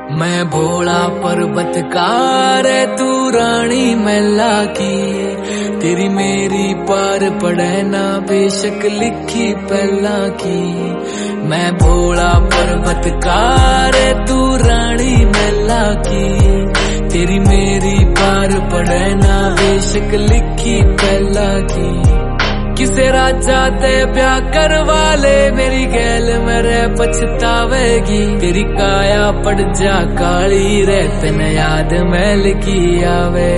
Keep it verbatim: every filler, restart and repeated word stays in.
मैं भोला पर्वतकार है तू रानी मैला की, तेरी मेरी पार पड़े ना बेशक लिखी पहला की। मैं भोला पर्वतकार है तू रानी मैला की, तेरी मेरी पार पड़े ना बेशक लिखी पहला की। किसे राजा ते ब्याह करवा ले मेरी गैल मेरे पछतावेगी, तेरी काया पड़ जा काली रे तन याद मैल की आवे।